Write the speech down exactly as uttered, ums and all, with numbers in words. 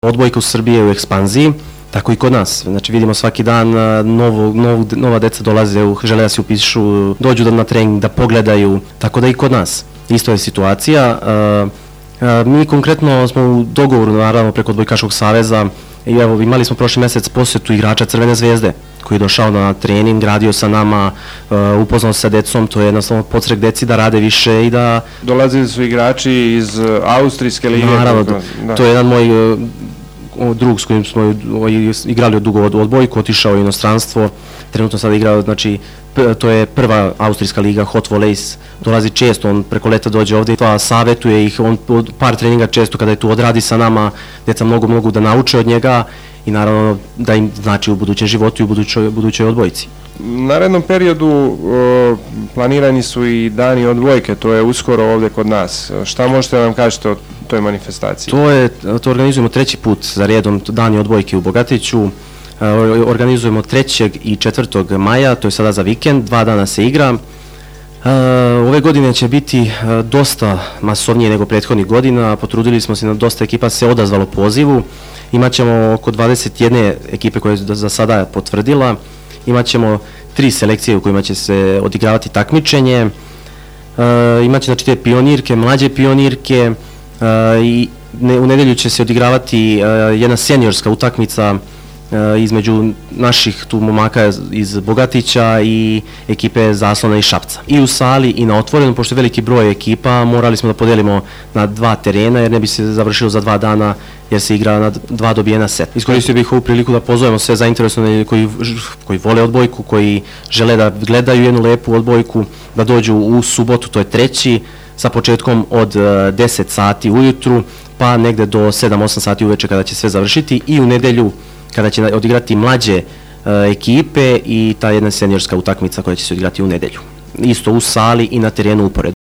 Odbojka u Srbiji je u ekspanziji, tako i kod nas. Znači vidimo svaki dan novo, novo, nova deca dolaze, žele da se upišu, dođu na trening, da pogledaju, tako da i kod nas. Isto je situacija. Mi konkretno smo u dogovoru, naravno, preko Odbojkaškog saveza, i evo, imali smo prošli mesec posjetu igrača Crvene zvezde, koji je došao na trening, radio sa nama, upoznao se sa decom, to je jednostavno podstrek deci da rade više i da... Dolazili su igrači iz Austrijske lige. Naravno, to je jedan moj drug s kojim smo igrali od dugo odbojku, otišao u inostranstvo, trenutno sada igrao, znači, to je prva austrijska liga, Hot Volleys, dolazi često, on preko leta dođe ovdje, savjetuje ih, on par treninga često kada je tu odradi sa nama, djeca mnogo mogu da nauče od njega i naravno da im znači u budućem životu i u budućoj, budućoj odbojci. U narednom periodu planirani su i dani odbojke, to je uskoro ovdje kod nas. Šta možete nam kažete o toj manifestaciji? To je, to organizujemo treći put za redom, dani odbojke u Bogatiću. Organizujemo trećeg i četvrtog maja, to je sada za vikend, dva dana se igra. Ove godine će biti dosta masovnije nego prethodnih godina, potrudili smo se na dosta ekipa se odazvalo pozivu. Imaćemo oko dvadeset jedne ekipe koje je za sada potvrdila, imaćemo tri selekcije u kojima će se odigravati takmičenje, imaće znači te pionirke, mlađe pionirke i u nedelju će se odigravati jedna seniorska utakmica između naših tu momaka iz Bogatića i ekipe Zaslona i Šapca. I u sali i na otvorenom, pošto je veliki broj ekipa, morali smo da podelimo na dva terena jer ne bi se završilo za dva dana jer se igra na dva dobijena set. Iskoristio bih ovu priliku da pozovemo sve zainteresovane koji, koji vole odbojku, koji žele da gledaju jednu lepu odbojku, da dođu u subotu, to je treći, sa početkom od deset sati ujutru pa negde do sedam osam sati uveče kada će sve završiti i u nedelju kada će odigrati mlađe ekipe i ta jedna seniorska utakmica koja će se odigrati u nedelju. Isto u sali i na terenu uporedo.